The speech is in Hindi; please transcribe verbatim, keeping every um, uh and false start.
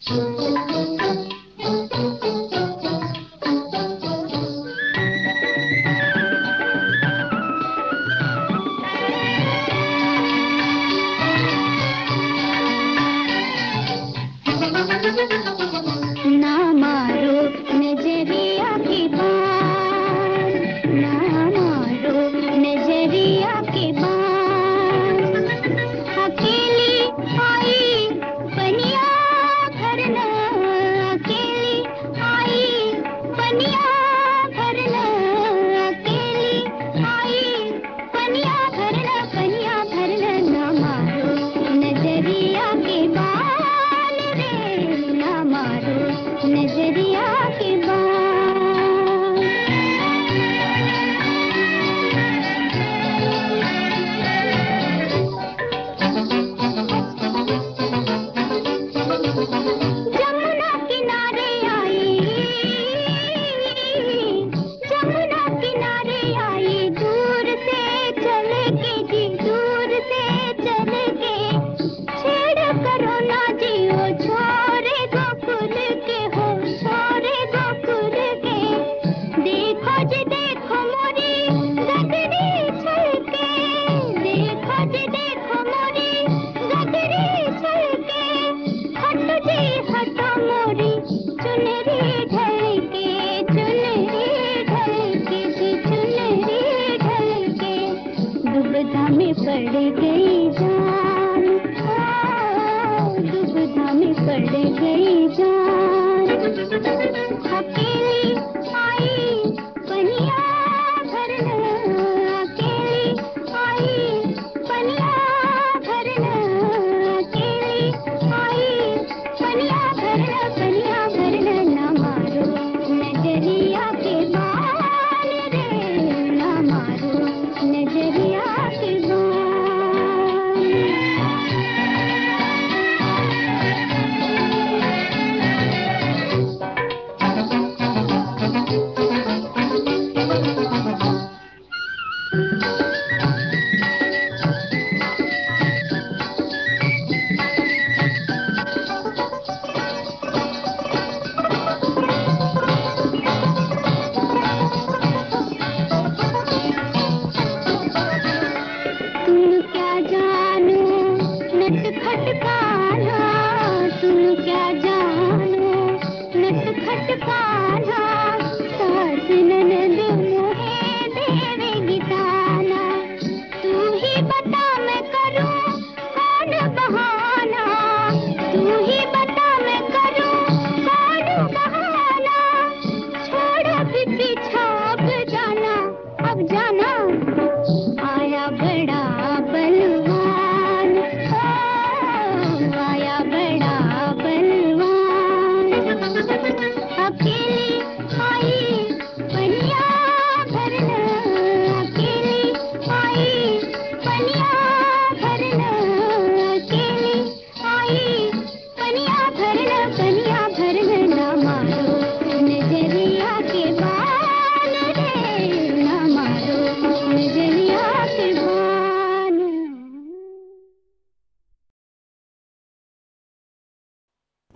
ना मारो नजरिया की बात, ना मारो नजरिया की बात। अकेली आई बनिया भरना, अकेली आई बनिया भरना, अकेली आई बनिया भरना, बनिया भरना। ना मारो नजरिया की बात रे, ना मारो नजरिया की बात। जमुना किनारे आई, जमुना किनारे आई, दूर से चले के जी, दूर से चले के। छेड़ करो ना जी ओ छोरे गोकुल के, हो छोरे गोकुल के। देखो जी देखो मोरी गगरी छलके, देखो जी देखो मोरी गगरी छलके। हटो जी हटो मोरी चुनरी ढलके, चुनरी ढलके जी, चुनरी ढलके। दुविधा में पड़ गई जान, ओ दुविधा में पड़ गई जान। अकेली